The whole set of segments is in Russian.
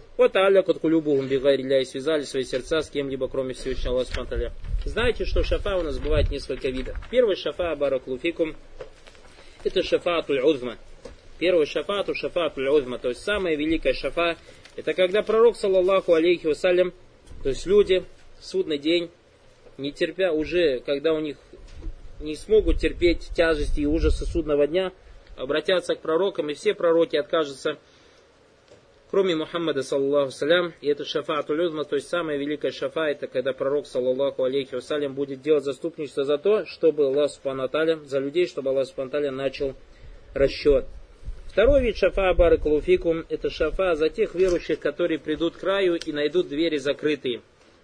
Вот аля кот кулюбухум бигайриля, и связали свои сердца с кем-либо, кроме Всевышнего Аллаха субхану ва тааля. Знаете, что шафа у нас бывает несколько видов. Первый шафа баракулуфикум, это шафаатуль узма. Первый шафаату шафаатуль узма, то есть самая великая шафа, это когда пророк, саллаллаху алейхи вассалям, то есть люди в судный день, не терпя уже, когда у них не смогут терпеть тяжести и ужасы судного дня, обратятся к пророкам, и все пророки откажутся, кроме Мухаммада, саллаллаху салям, и это шафаатуль узма, то есть самая великая шафа, это когда пророк, саллаллаху алейхи вассалям, будет делать заступничество за то, чтобы Аллах субхану ва тааля, за людей, чтобы Аллах субхану ва тааля начал расчет. Второй вид шафа баракулуфикум, это шафа за тех верующих, которые придут к раю и найдут двери закрытые.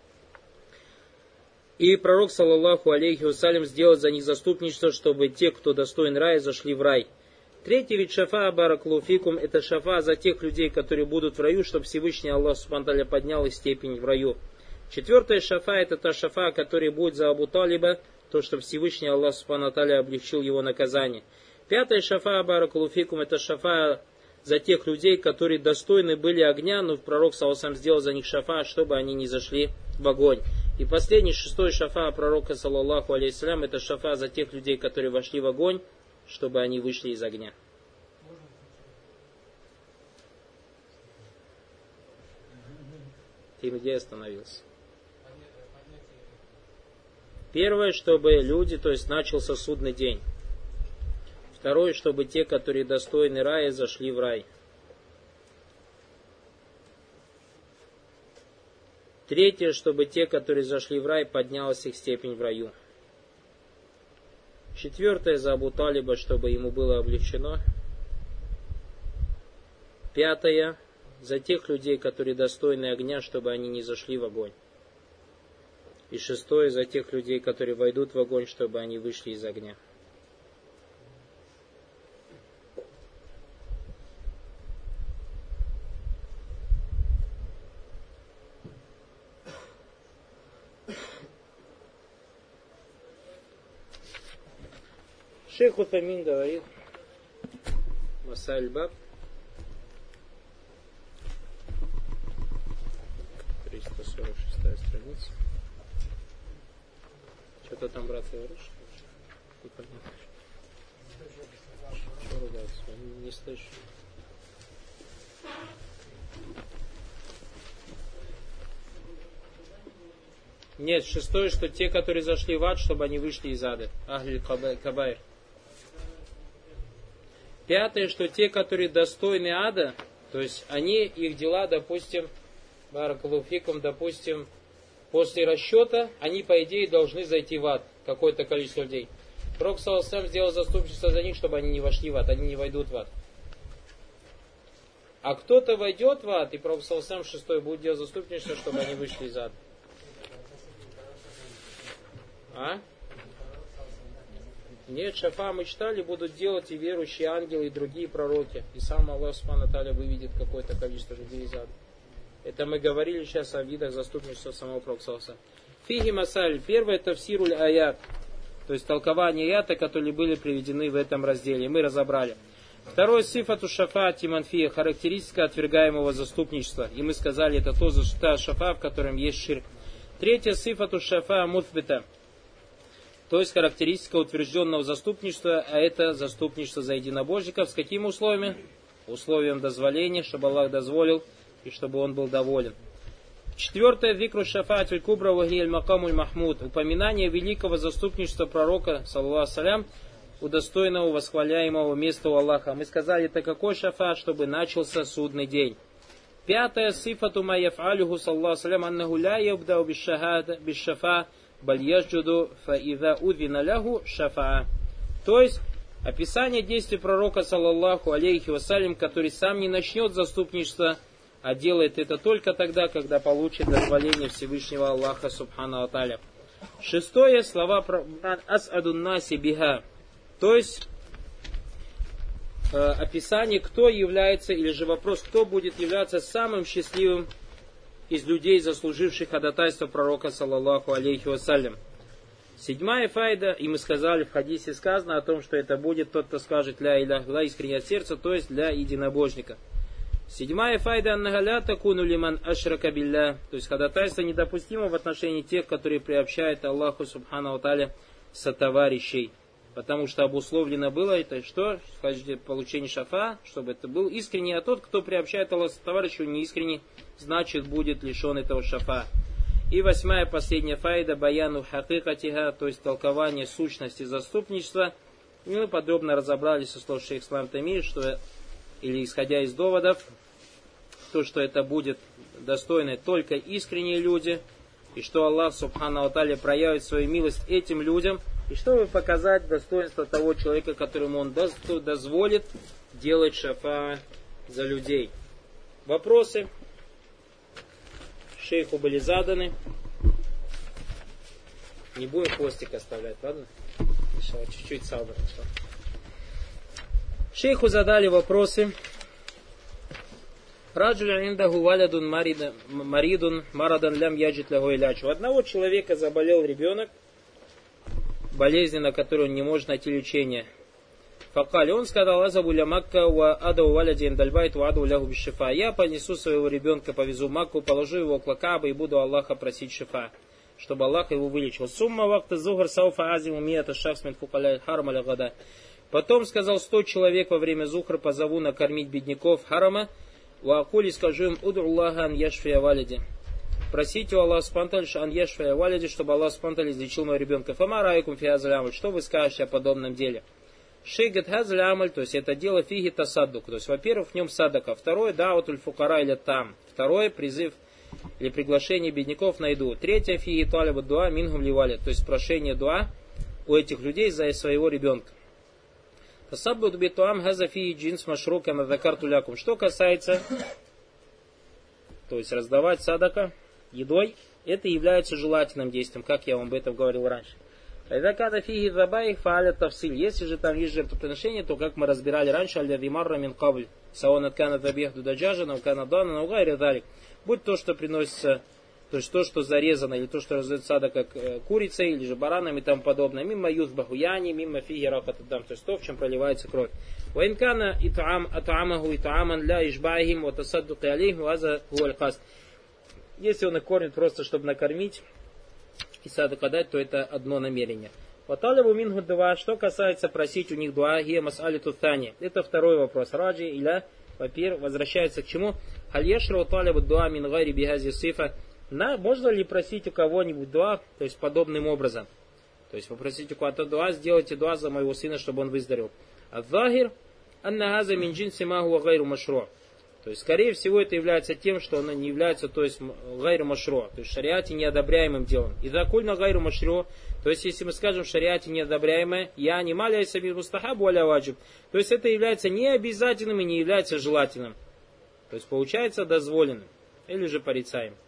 И пророк, саллаллаху алейхи вассалям, сделает за них заступничество, чтобы те, кто достоин рая, зашли в рай. Третий вид шафа баракулуфикум, это шафа за тех людей, которые будут в раю, чтобы Всевышний Аллах субхану ва тааля поднял их степень в раю. Четвертая шафа, это та шафа, которая будет за Абу Талиба, то, что Всевышний Аллах субхану ва тааля облегчил его наказание. Пятая шафа баракулуфикум, это шафа за тех людей, которые достойны были огня, но пророк саллаллаху алейхи ва саллям сделал за них шафа, чтобы они не зашли в огонь. И последний, шестой шафа пророка, саллаллаху алейхи ва саллям, это шафа за тех людей, которые вошли в огонь, чтобы они вышли из огня. Ты где остановился? Первое, чтобы люди, то есть начался судный день. Второе, чтобы те, которые достойны рая, зашли в рай. Третье, чтобы те, которые зашли в рай, поднялась их степень в раю. Четвертое, за Абу Талиба, чтобы ему было облегчено. Пятое, за тех людей, которые достойны огня, чтобы они не зашли в огонь. И шестое, за тех людей, которые войдут в огонь, чтобы они вышли из огня. Шейх Утамин говорит, Масаль Баб, 346 страница. Что-то там, брат, говоришь? Непонятно. Что ругаться? Не слышу. Нет, шестое, что те, которые зашли в ад, чтобы они вышли из ада. Ахль Кабайр. Пятое, что те, которые достойны ада, то есть они, их дела, допустим, баракалуфикум, допустим, после расчета, они, по идее, должны зайти в ад, какое-то количество людей. Пророк саллаллаху алейхи ва саллям сделал заступничество за них, чтобы они не вошли в ад, они не войдут в ад. А кто-то войдет в ад, и Пророк саллаллаху алейхи ва саллям шестой будет делать заступничество, чтобы они вышли из ада. А? Нет, шафа мы читали, будут делать и верующие ангелы, и другие пророки. И сам Аллах субхану ва тааля выведет какое-то количество людей из ада. Это мы говорили сейчас о видах заступничества самого Пророка саллаллаху алейхи ва саллям. Фиги масаль. Первое, тафсируль аят. То есть толкование аята, которые были приведены в этом разделе. Мы разобрали. Второе, сифату шафа тиманфия. Характеристика отвергаемого заступничества. И мы сказали, это та шафа, в котором есть ширк. Третье, сифату шафа мутбита. То есть характеристика утвержденного заступничества, а это заступничество за единобожников. С какими условиями? Условием дозволения, чтобы Аллах дозволил и чтобы он был доволен. Четвертое, викру шафаатуль кубра вагиэль макамуль махмуд. Упоминание великого заступничества пророка, саллаллаху салям, удостоенного восхваляемого места у Аллаха. Мы сказали, это какой шафаат, чтобы начался судный день. Пятое, сифату ма яф'алюху саллаллаху салям, аннаху ля ябдау бишшафа, баль яджуду фаидha удвина ляху шафаа. То есть, описание действий пророка, саллаллаху алейхи вассалям, который сам не начнет заступничество, а делает это только тогда, когда получит дозволение Всевышнего Аллаха субхану ва тааля. Шестое, слова про ас'адун наси биха. То есть, описание, кто является, или же вопрос, кто будет являться самым счастливым из людей, заслуживших ходатайство пророка, саллаллаху алейхи вассалям. Седьмая файда, и мы сказали, в хадисе сказано о том, что это будет тот, кто скажет ля илях илля искренне от сердца, то есть для единобожника. Седьмая файда аннагаля такуну лиман ашрака билля. То есть ходатайство недопустимо в отношении тех, которые приобщают Аллаху субхану тааля сотоварищей. Потому что обусловлено было это что? В получении шафа, чтобы это был искренний, а тот, кто приобщает Аллаху сотоварищу неискренний, значит будет лишен этого шафа. И восьмая, последняя файда баяну хакикатиха, то есть толкование сущности заступничества. И мы подробно разобрались со слов шейх Ислам Тамир, что, или исходя из доводов, то, что это будет достойны только искренние люди, и что Аллах субхану тааля проявит свою милость этим людям, и чтобы показать достоинство того человека, которому он дозволит делать шафа за людей. Вопросы шейху были заданы. Не будем хвостик оставлять, ладно? Чуть-чуть сабра. Шейху задали вопросы. Раджуля индаху валядун маридун марадан лям яджит лягу илячу. У одного человека заболел ребенок, болезнь, на которую он не может найти лечение. Факали, он сказал, азабу ля Макка ва адау валяди индальбайт ва аду лягу бишифа. Я понесу своего ребенка, повезу в Макку, положу его около Каабы и буду Аллаха просить шифа, чтобы Аллах его вылечил. Сумма вакта зухар сауфа азиму мията шахс мин фукаля харма ля гада. Потом сказал, 100 человек во время зухра позову накормить бедняков харама. Ва акули, скажу им, уду Аллаха ан яшфия валиди. Просите у Аллаха спанталь ан яшфия валиди, чтобы Аллах спанталь излечил моего ребенка. Фама райкум фи азалямаль. Что вы скажете о подобном деле? Шейгат хазалямаль, то есть это дело фиги тасаддук. То есть, во-первых, в нем садака. Второе, даутуль фукара или там. Второе, призыв или приглашение бедняков на еду. Третье, фиги талиба дуа мингум ливали. То есть, прошение дуа у этих людей за своего ребенка. Что касается, то есть раздавать садака едой, это является желательным действием, как я вам об этом говорил раньше. Если же там есть жертвоприношение, то как мы разбирали раньше, будь то, что приносится, то есть то, что зарезано, или то, что раздается сада как курицей, или же бараном и тому подобное. Мимма юзбаху яни, мимма фиги рахатадам, то есть то, в чем проливается кровь. Ваинкана итаам атаамаху итааман ля ишбаихим ва тасаддуки алейхим ваза хуалькаст. Если он их кормит просто, чтобы накормить и садака дать, то это одно намерение. Ваталабу мингу два, что касается просить у них дуа, гия мас'али тутани. Это второй вопрос. Раджи иля, во-первых, возвращается к чему? Хальешру талабу дуа мин гайри бигази сифа. Можно ли просить у кого-нибудь дуа, то есть подобным образом? То есть попросить у кого-то дуа, сделайте дуа за моего сына, чтобы он выздоровел. Ад-захир анна газа мин джинси ма хуа гайру машро. То есть, скорее всего, это является тем, что оно не является, то есть, гайру машро, то есть, в шариате неодобряемым делом. И закульна гайру машро, то есть, если мы скажем в шариате неодобряемое, я не маляйся бир мустахабу аля ваджиб, то есть, это является не обязательным и не является желательным. То есть, получается дозволенным или же порицаемым.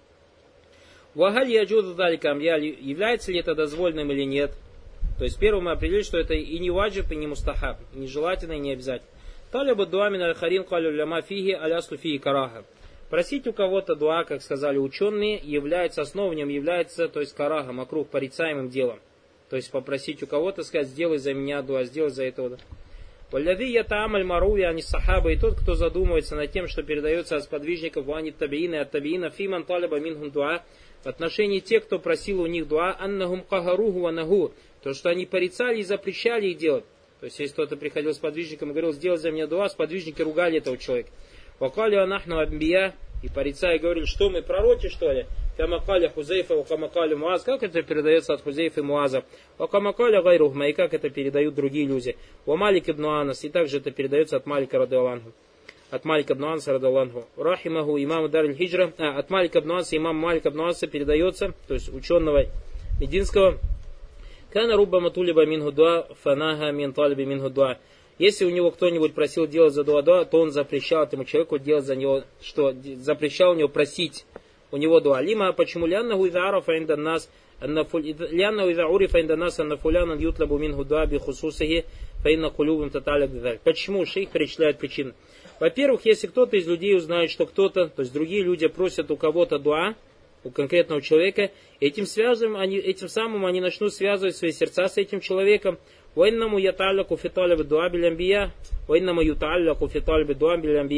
Вагаль яджуду даликам, является ли это дозволенным или нет? То есть, первым мы определили, что это и не ваджиб, и не мустахаб, не желательно, и не обязательно. Талябу дуа мин аль-харин калю ляма фиги аляслу фиги караха. Просить у кого-то дуа, как сказали ученые, является основанием, является, то есть карахом, округ порицаемым делом. То есть попросить у кого-то, сказать, сделай за меня дуа, сделай за этого. Валляви ятаамаль маруви ани сахаба, и тот, кто задумывается над тем, что передается от сподвижников вани табиина и от табиина, фиман талаба минхум дуа, в отношении тех, кто просил у них дуа, аннахум кагаругу ванагу, то, что они порицали и запрещали их делать. То есть, если кто-то приходил с подвижником и говорил, сделай за меня дуа, сподвижники ругали этого человека. Вакали анахну абмбия, и порицая говорили, что мы пророки, что ли? Камакаля Хузейфа, Вакамакаля Муаз, как это передается от Хузейфа и Муаза? Вакамакаля Гайрухма, и как это передают другие люди? Вамалик ибн Анас, и также это передается от Малика радиаллаху. От Малика ибн Анаса радиаллаху. Рахимаху имаму Дар аль-Хиджра, от Малика ибн Анаса, имам Малика ибн Анаса передается, то есть ученого мединского, Кана рубба матулиба минху дуа, фанаха мин талиби минху дуа. Если у него кто-нибудь просил делать за дуа, то он запрещал этому человеку делать за него, что запрещал у него просить у него дуа. Лима, почему ляннаху иза арафа инда нас, ляннаху иза урифа инда нас, анна фулянан ютлабу минху дуа би хусусахи, фаинна кулюбим таталя гдаль. Почему? Шейх перечисляет причины. Во-первых, если кто-то из людей узнает, что кто-то, то есть другие люди просят у кого-то дуа, у конкретного человека, этим самым они начнут связывать свои сердца с этим человеком. Воиннаму яталляку фиталиб дуа билямбия, воиннаму юталляку фиталиб дуа билямбия.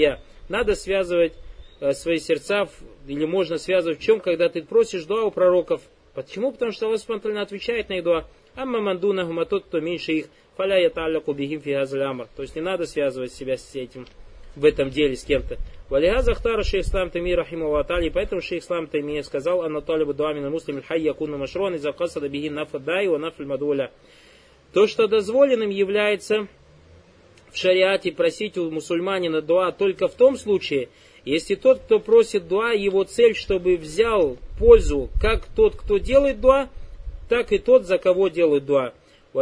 надо связывать свои сердца, или можно связывать в чем, когда ты просишь дуа у пророков. Почему? Потому что Аллах Субхану ва Тааля отвечает на их дуа. Амма мандунахум, а тот, кто меньше их, фаля яталляку бихим фи газаль амр. То есть не надо связывать себя с этим, в этом деле с кем-то. Валихаза хтара шейх Ислам Тайми рахимаху ва та'аля, поэтому шейх Ислам Тайми сказал: анна талибу дуа мин муслим аль-хай якуну машрон иза касада бихи нафадай ва нафль мадуля. То, что дозволенным является в шариате просить у мусульманина дуа только в том случае, если тот, кто просит дуа, его цель, чтобы взял пользу как тот, кто делает дуа, так и тот, за кого делает дуа. И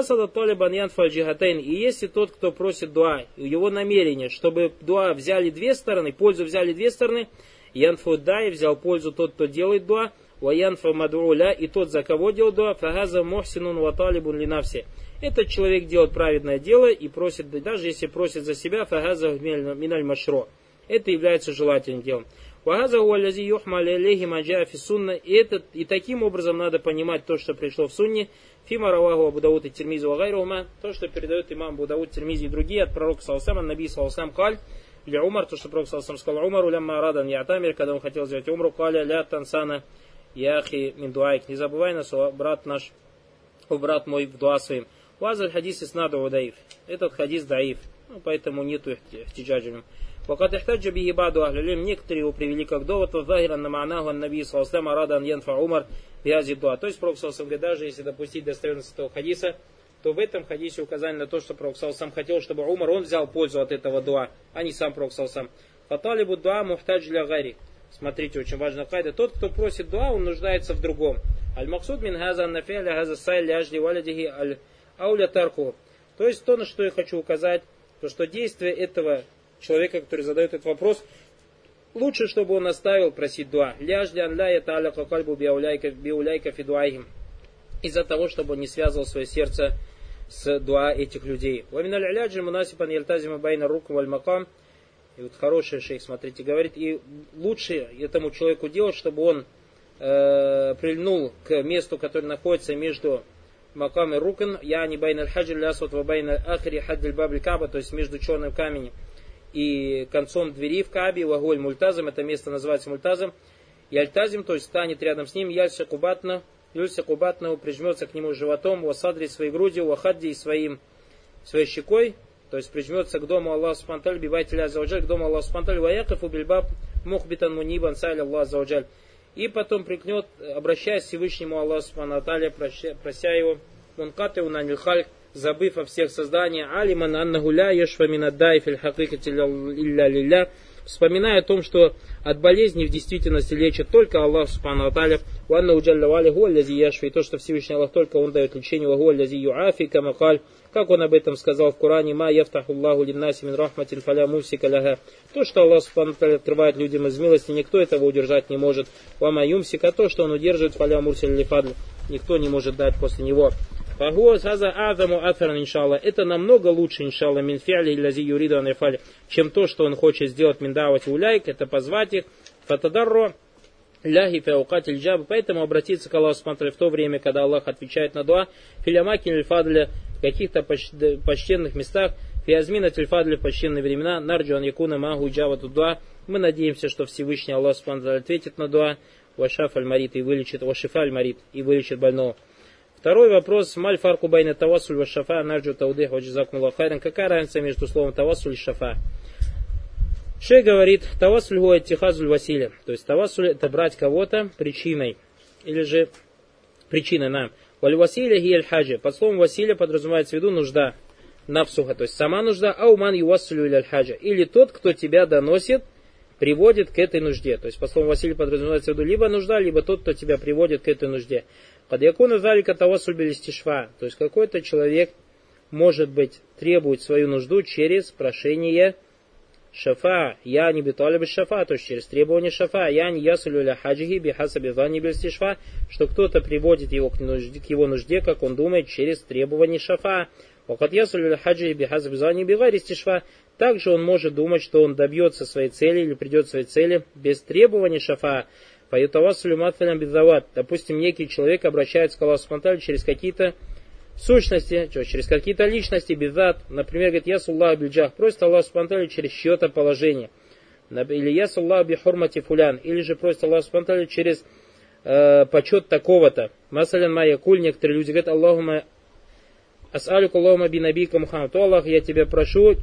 если тот, кто просит дуа, его намерение, чтобы дуа взяли две стороны, пользу взяли две стороны, янфудай взял пользу тот, кто делает дуа, ваянфа мадуля и тот, за кого делает дуа, фагаза мухсинун ваталибун линавси. Этот человек делает праведное дело и просит, даже если просит за себя, фагаза миналь машро. Это является желательным делом. И таким образом надо понимать то, что пришло в сунне. Фима раваху Абу Дауд и Тирмизи вагайрума. То, что передает имам Абу Дауд, Тирмизи и другие от пророка саллаллаху алейхи наби саллаллаху алейхи каль для Умар, то, что пророк саллаллаху алейхи сказал Умару лямма радан ятамир, когда он хотел сделать умру, каля ля тансана яхи мин дуайк. Не забывай нас, брат наш, брат мой, в дуа своим. Вазаль хадис иснаду удаиф. Этот хадис даиф. Поэтому нету ихтиджаджа. Вакат ихтаджа бихи баду ахлюлим. Некоторые его привели как довод. Вазахиран на ма'наху ан наби саллаллаху алейхи радан янфа Умар биази дуа. То есть пророк саллаллаху алейхи даже если допустить достоверность этого хадиса, то в этом хадисе указание на то, что пророк саллаллаху алейхи хотел, чтобы Умар он взял пользу от этого дуа, а не сам пророк саллаллаху алейхи. Фаталибу дуа мухтадж ля гари. Смотрите, очень важная кайда. Тот, кто просит дуа, он нуждается в другом. Аль-Максуд мин газа нафи'ля газа сайли ажли валядихи аль-ауля тарку. То есть то, на что я хочу указать, то что действие этого человека, который задает этот вопрос, лучше, чтобы он оставил просить дуа. Ляжли ан ля ята'алляка кальбу биуляйка фи дуаихим. Из-за того, чтобы он не связывал свое сердце с дуа этих людей. Ваминаль аляджи мунасипан яльтазима байна руку валь макам. И вот хороший шейх, смотрите, говорит, и лучше этому человеку делать, чтобы он прильнул к месту, которое находится между макам и рукан, я не байна аль-хаджир лясват ва байна ахри хаддиль бабль каба, то есть между черным камнем и концом двери в Каабе, вагуль мультазом, это место называется мультазом, и альтазим, то есть станет рядом с ним, ялься кубатна, прижмется к нему животом, васадри своей грудью, вахадди своей щекой, то есть прижмется к дому Аллаха субхану ва тааля, бивайте ля заваджаль, к дому Аллаха субхану ва тааля, ваякафу бильбаб мухбитан мунибан сайля Аллаха заваджаль. И потом прикнет, обращаясь к Всевышнему Аллаху субхану ва тааля, прося его, мункатеу наниль хальк, забыв о всех созданиях, алиман аннаху ля яшфа мин аддай фил хакикати илля лилля, вспоминая о том, что от болезни в действительности лечит только Аллах субхану ва тааля, ванна уджалля вали хуа лязи яшфа, и то, что Всевышний Аллах только Он дает лечение, вагуа лязи юафи камакаль, как Он об этом сказал в Коране, ма яфтаху Аллаху линнаси мин рахматин фаля мусика ляха, то, что Аллах субхану ва тааля открывает людям из милости, никто этого удержать не может, вама юмсика, то, что Он удерживает фаля мурсиль лифадль, никто не может дать после него. Это намного лучше, иншалла, чем то, что он хочет сделать миндавать уляйк, это позвать их, фатадарро, ляхи фяукатель джаб, поэтому обратиться к Аллаху субхану в то время, когда Аллах отвечает на дуа, филямакин льфадля, в каких-то почтенных местах, фиазмина тельфадля в почтенные времена, нарджуан якуна магу джавату дуа, мы надеемся, что Всевышний Аллах субхану ответит на дуа, вашаф аль-марит и вылечит, вашифа аль-марит и вылечит больного. Второй вопрос. Маль фарку байна тавассуль ва шафа нарджу таудых ва джазакумуллаху хайран. Какая разница между словом тавассуль и шафа? Шейх говорит, тавассуль хуа иттихазуль василя. То есть тавассуль это брать кого-то причиной. Или же причиной нам. Валь василя хи аль хаджа. Под словом василя подразумевается в виду нужда. Навсуха. То есть сама нужда. Ауман ювассулю иль аль хаджа. Или тот, кто тебя доносит, приводит к этой нужде. То есть по слову василя подразумевается в виду либо нужда, либо тот, кто тебя приводит к этой нужде. Кадьякуна залика тавассуль билистишфа. То есть какой-то человек, может быть, требует свою нужду через прошение шафа. Я не биталиб шафа, то есть через требование шафа. Я не ясулю ля хаджихи бихасаби вани билистишфа, что кто-то приводит его к его нужде, как он думает, через требование шафа. Вакат ясулю ля хаджихи бихасаби вани билистишфа. Также он может думать, что он добьется своей цели или придет к своей цели без требования шафа. Допустим, некий человек обращается к Аллаху субхану ва тааля через какие-то сущности, через какие-то личности, безат. Например, говорит, я суллах биджах, просит Аллах субхану ва тааля через чье-то положение. Или ясаллаху би хурмати фулян. Или же просит Аллах субхану через почет такого-то. Масалян майя куль, некоторые люди говорят, Аллахума ас'алюка Аллахума би набийка Мухаммад. То Аллах, я тебя прошу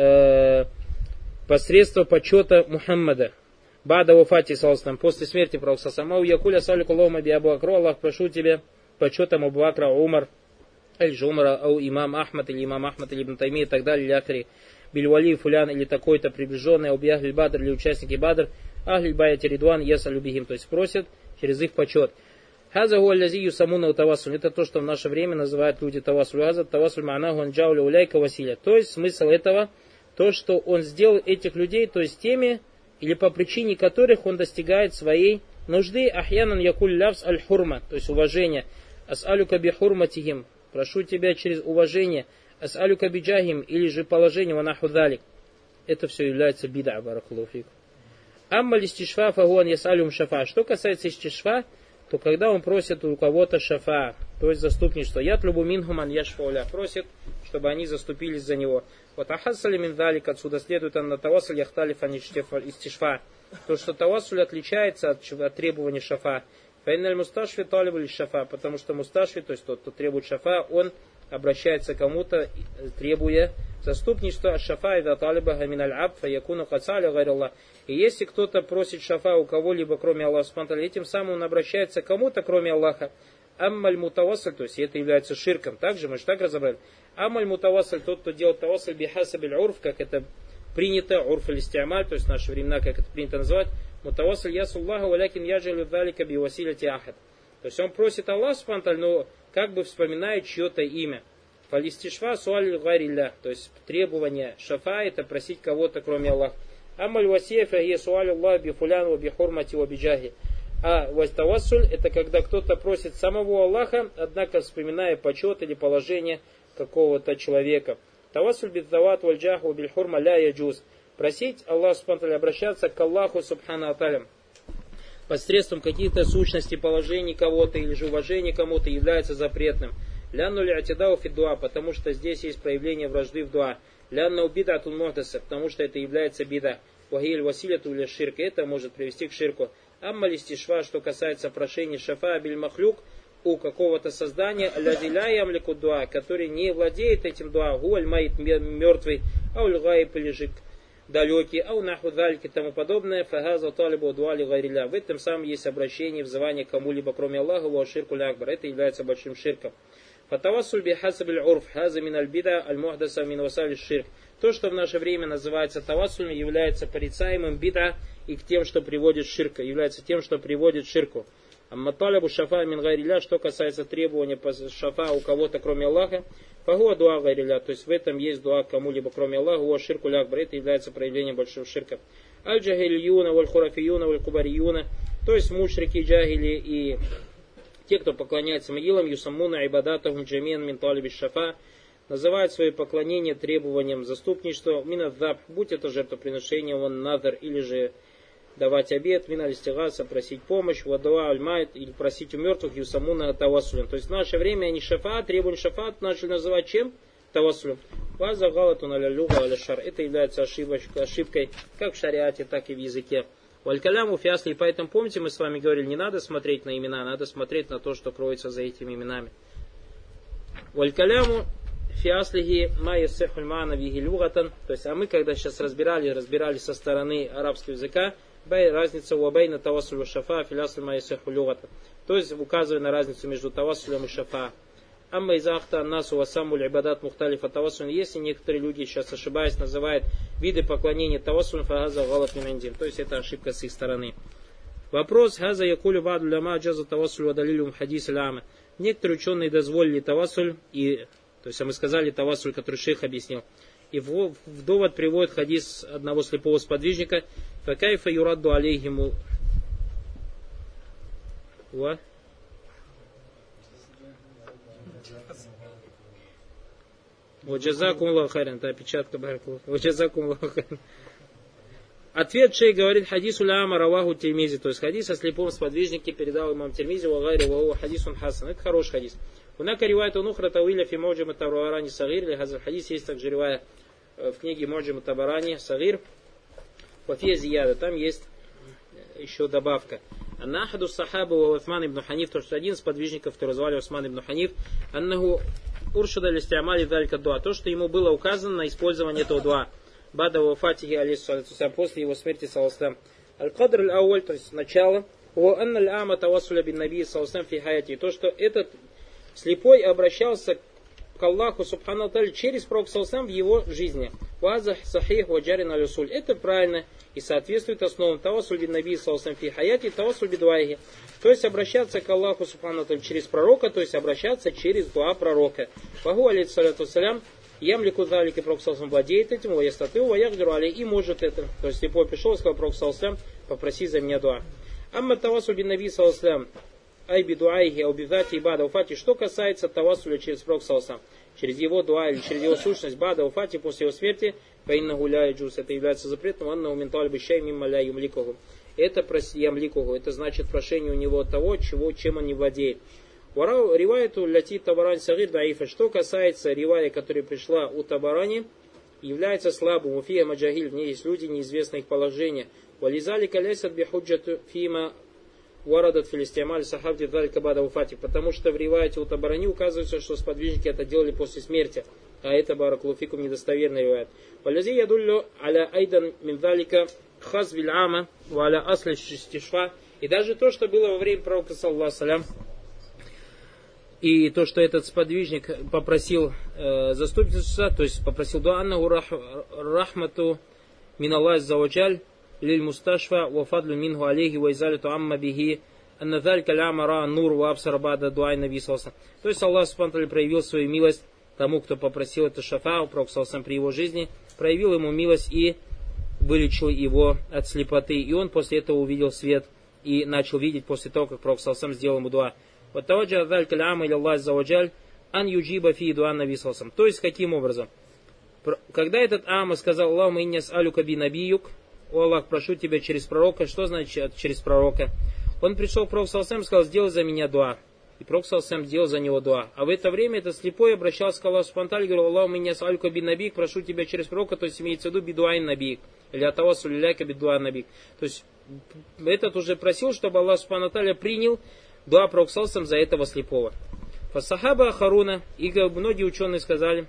посредством почета Мухаммада. Бада вафати саллаллаху после смерти пророка Самау якуль ас'алюка Аллахума би Абу Бакру. Аллах, прошу тебя почетом Абу Бакра, Умар, или же Умара, ау имам Ахмад, или имам Ахмад, или Ибн Тайми, и так далее, или ахри. Бильвали, фулян, или такой-то приближенный, ау бияхль бадр, или участники бадр, ахль баяти ридван, ясалю бихим, то есть просят через их почет. Хаза гу аллази юсамуна тавассуль. Это то, что в наше время называют люди тавассуль. Хаза тавассуль ма'наху анджауля уляйка василя. То есть смысл этого, то, что он сделал этих людей, то есть теми, или по причине которых он достигает своей нужды. Ахьянан якуль лавс аль-хурма, то есть уважение. Ас'алюка би хурматихим. Прошу тебя через уважение. Ас'алюка би джахим, или же положение ванаху далик. Это все является бид'a, баракаллаху фик. Амма листишфа фагуан ясалюм шафа. Что касается истишфа, то когда он просит у кого-то шафа, то есть заступничество, ятлюбу минхуман яшфауля, просит, чтобы они заступились за него. Вот ахассали мин далик, отсюда следует анна тавассуль яхталиф ан истишфа. То, что тавассуль отличается от требования шафа. Фаинналь мусташфи талибу шафа, потому что мусташфи, то есть тот, кто требует шафа, он обращается к кому-то, требуя заступничества, а шафа ида талиба гаминаль аб, фаякуна кацаля гайраллах. И если кто-то просит шафа у кого-либо, кроме Аллаха субхану, этим самым он обращается к кому-то, кроме Аллаха. Аммаль мутавассаль, то есть это является ширком. Также мы же так разобрали. Аммаль мутавассаль, тот, кто делает тавассаль бихасабиль урф, как это принято, урф аль-истиамаль, то есть в наши времена, как это принято называть, мутавассаль ясуллаху валякин яджалю далика би василяти ахад. То есть он просит Аллаха субхану, но как бы вспоминает чье-то имя. Фалистишфа суаль гарилля, то есть требование шафа, это просить кого-то, кроме Аллаха. Амаль васия фахия суаль Аллах би фуляну би хурмати ва биджахи. А тавассуль, это когда кто-то просит самого Аллаха, однако вспоминая почет или положение какого-то человека. Тавассуль би тават валь джаху биль хурма ля яджуз. Просить Аллаха субхану, обращаться к Аллаху субхану аталя посредством каких-то сущностей, положений кого-то или же уважения кому-то является запретным. Лянну ли'атидау фи дуа, потому что здесь есть проявление вражды в дуа. Лянну бидатун мухдаса, потому что это является бида. Вахиль василяту или ширк, это может привести к ширку. Амма листишва, что касается прошения шафа биль махлюк у какого-то создания, алядиля ямлику дуа, который не владеет этим дуа, гуаль майт мертвый, ауль гайб или же далекий, ау наху дальки и тому подобное, фагаза талибу дуали гайриля. В этом самом есть обращение, взывание к кому-либо, кроме Аллаха, ва ширку лякбар. Это является большим ширком. Фатавассуль бихасабиль урф, хаза мин аль-бида, аль-мухдаса мин васаль ширк. То, что в наше время называется тавассулем, является порицаемым бида и к тем, что приводит ширка, является тем, что приводит ширку. Амма талибу шафа мин гайриля, что касается требования шафа у кого-то, кроме Аллаха, фагуа дуа гайриля, то есть в этом есть дуа кому-либо, кроме Аллаха, ва ширку лякбар. Это является проявлением большого ширка. Аль-джахильюна, валь-хурафиюна, валь-кубариюна, то есть мушрики, джахили и те, кто поклоняется могилам, юсаммуна ибадатахум джамиан мин талиби шафа, называют свои поклонения требованием заступничества, минадзаб, будь это жертвоприношение, ван надр, или же давать обет, миналистигаса, просить помощь, вадуа аль-майт, или просить у мертвых, юсаммуна тавассулем. То есть в наше время они шафа, требования шафа начали называть чем? Тавассулем. Ваза галатун аля-люга аля-шар. Это является ошибкой как в шариате, так и в языке. Валь-каляму фиасли, и поэтому, помните, мы с вами говорили, не надо смотреть на имена, надо смотреть на то, что кроется за этими именами. Валь-каляму фиаслихи ма яссихуль ма'на вихи люгатан. То есть, а мы, когда сейчас разбирали со стороны арабского языка, разница у абайна тавассуль ва шафа, фиасли ма яссихуль люгатан. То есть, указывая на разницу между тавассулем и шафа. Амма изахта насу васамуль ибадат мухталифа тавассуль. Если некоторые люди, сейчас ошибаясь, называют виды поклонения тавассуль, фагаза галат минандин. То есть это ошибка с их стороны. Вопрос. Хаза якулю баду ляма джаза тавассуль вадалилюм хадис ляма. Некоторые ученые дозволили тавассуль, и, то есть мы сказали тавассуль, который шейх объяснил. И в довод приводит хадис одного слепого сподвижника. Факайфа юрадду алейхиму. Ваджазакум Аллаху хайран, это опечатка баракуллах. Ваджазакум Аллаху хайран. Ответ шейх говорит хадису ляма раваху Тирмизи, то есть хадис о слепом сподвижнике передал имам Тирмизи вагайри ваху хадисун хасан. Это хороший хадис. Унака ривайта нухра тауиля фи моджима табарани сагир, или хазар хадис есть также ривая в книге Моджима табарани сагир. Вафия зияда, там есть еще добавка. Аннахаду сахабу ва Усман ибн Ханиф, то что один из подвижников, который звали Усман ибн Ханиф, аннаху уршада листиамали далька дуа, то, что ему было указано на использование этого дуа. Бада ва фатихи алейхиссалям, после его смерти, саллаллаху. Аль-Кадр аль-Ауаль, то есть начало. Ва анна аль-ама тавассуля бин наби саллаллаху фи хаяти, то, что этот слепой обращался к Аллаху субхану тааля через пророка саллаллаху в его жизни. Вазах сахих ваджарин аль-усуль. Это правильно и соответствует основам тавассуль бин наби саллаллаху фи хаяти, тавассуль би дуайхи. То есть обращаться к Аллаху субхану тааля через пророка, то есть обращаться через дуа пророка. Ваху алейхиссалату вассалям, ямлику залики, пророк саллаллаху владеет этим, ва ястатыу, ва яхдиру алей, и может это. То есть слепой пришел и сказал пророк саллаллаху, попроси за меня дуа. Амма тавассуль бин наби саллаллаху ай би дуайхи, ау би зати бада уфати. Что касается тавассуля через пророка саллаллаху, через его дуа или через его сущность бада уфати после его смерти, фаинна гуляя джус, это является запретным, анна ументуаль бищай мимма ля юмликуху. Это ямликуху, это значит прошение у него того, чем он не владеет. Риваяту ляти табарани сагир даифа. Что касается ривая, которая пришла у Табарани, является слабым. Уфия маджахиль, в ней есть люди, неизвестное их положение. Вализали калясат бихуджату фима варадат филистиамаль сахабди далька бада уфати. Потому что в риваяте у Табарани указывается, что сподвижники это делали после смерти. А это баракулуфикум недостоверный риваят. Валязи ядуллю аля айдан миндалика хазвиль ама валя асли шистишва. И даже то, что было во время пророка саллаллаху салям, и то, что этот сподвижник попросил заступничества, то есть попросил дуаннаху рахмату миналлах заваджаль лиль мусташфа ва фадлю минху алейхи ва изалиту амма бихи анна залька лямара нур ва абсара бада дуай наби саллаллаху. То есть Аллах субхану проявил свою милость тому, кто попросил это шафа, пророк саллаллаху при его жизни, проявил ему милость и вылечил его от слепоты. И он после этого увидел свет и начал видеть после того, как пророк саллаллаху сделал ему дуа. Вот таваджа залька ляма или Аллах заваджаль ан юджиба фи дуан наби саллаллаху. То есть каким образом? Когда этот ама сказал Аллаху иння ас'алюка би набиюк, о Аллах, прошу тебя через пророка. Что значит через пророка? Он пришел к пророку саллаллаху и сказал, сделай за меня дуа. И пророк саллаллаху сделал за него дуа. А в это время этот слепой обращался к Аллаху субхану и говорил, Аллаху иння ас'алюка би набиюк, прошу тебя через пророка, то есть имеется в виду бидуайн набиюк. Или атавассуль ляйка бидуан набиюк. То есть этот уже просил, чтобы Аллах субхану принял дуа пророка саллаллаху за этого слепого. Фасахаба Харуна, и многие ученые сказали,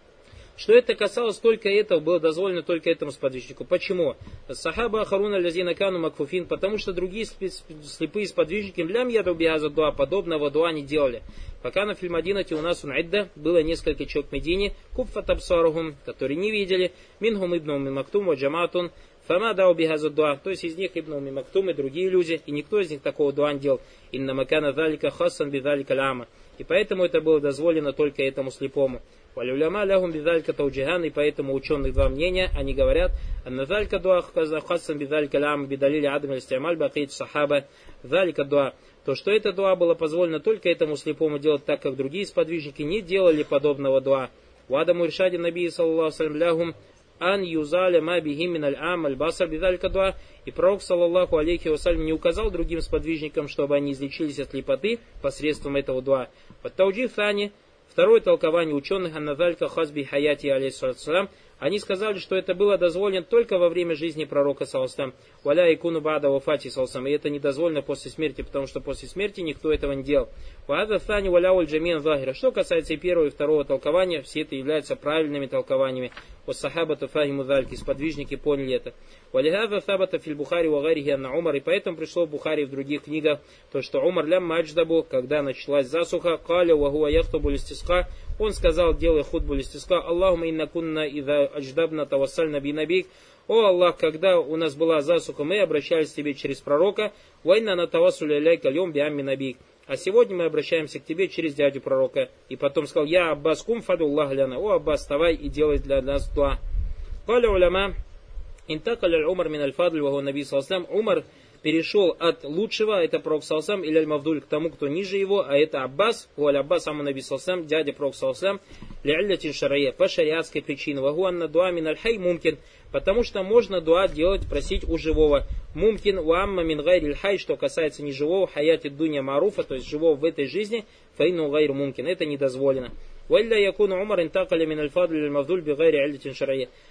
что это касалось только этого, было дозволено только этому сподвижнику. Почему? Сахаба Харуна лязина кану макфуфин, потому что другие слепые сподвижники лям яду биаза дуа, подобного дуа не делали. Пока на фильмадинате у нас унайдда было несколько человек в Медине, кубфат абсарухум, которые не видели, минхум ибн умми мактум ва джаматун, фама дау бихаза дуа, то есть из них ибн умми мактум и другие люди, и никто из них такого дуа не делал. Инна макана залика хасан бидалика ляма. И поэтому это было дозволено только этому слепому. Валюляма лягум бидалька тауджиган, и поэтому ученых два мнения, они говорят, анназалька дуа хасан бидалька лям бидалили адам аль-стиамаль бакит сахаба залика дуа. То, что это дуа было позволено только этому слепому делать, так как другие сподвижники не делали подобного дуа. Вадаму иршади наби саллаллаху салям лягум ан юзаля ма бихи мин аль-ам аль-басар бидалька дуа. И пророк саллаллаху алейхи вассалям не указал другим сподвижникам, чтобы они излечились от слепоты посредством этого дуа. Подтауджих Тани, второе толкование ученых, анназалька хазби хаяти алейхиссалям, они сказали, что это было дозволено только во время жизни пророка саллаллаху, валя икуну бада вафати саллаллаху, и это не дозволено после смерти, потому что после смерти никто этого не делал. Ваада Тани валя уль джамин захира. Что касается и первого, и второго толкования, все это являются правильными толкованиями. Сахабату фахиму зальки, сподвижники поняли это. Валихаза сабата филь Бухари вагарихи анна Умар, и поэтому пришло в Бухари и в других книгах, то что Умар лям мадждабу, когда началась засуха, каля вагуа яхтабу листиска, он сказал, делая худбу листиска, Аллахума инна кунна ида адждабна тавассальна би набик, о Аллах, когда у нас была засуха, мы обращались к тебе через пророка, вайна на тавассуля ляйка льем би амми набик. А сегодня мы обращаемся к тебе через дядю пророка. И потом сказал, я Аббас кум фадуллах ляна. О Аббас, вставай и делай для нас дуа. Каля уляма, интакаля Умар мин аль-фадль ваху наби саллаллаху. Умар перешел от лучшего, это пророк саллаллаху, или аль-мавдуль, к тому, кто ниже его, а это Аббас, у аль-Аббас аму наби саллаллаху, дядя пророк саллаллаху, ля-илля шарайя, по шариатской причине. Ваху анна дуа мин аль-хай мумкин. Потому что можно дуа делать, просить у живого. Мумкин уамма мин гайриль хай, что касается неживого, хаяти дуня маруфа, то есть живого в этой жизни, фаину гайр мумкин. Это не дозволено. Валля якуну Умар интакаля мин аль-фадль аль-мавдуль би гайри иллятин шарайя.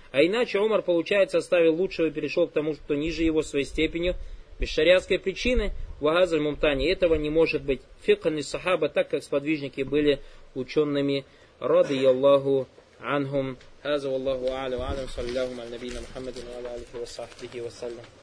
А иначе Умар, получается, оставил лучшего и перешел к тому, что ниже его своей степенью, без шариатской причины, вагазаль мумтани. Этого не может быть. Фикхан из сахаба, так как сподвижники были учеными. Ради Аллаху анхум. Хаза Аллаху а'ля ва алям. Саллиллаху аль набийна Мухаммадин ва аля алихи ва сахбихи ва саллям.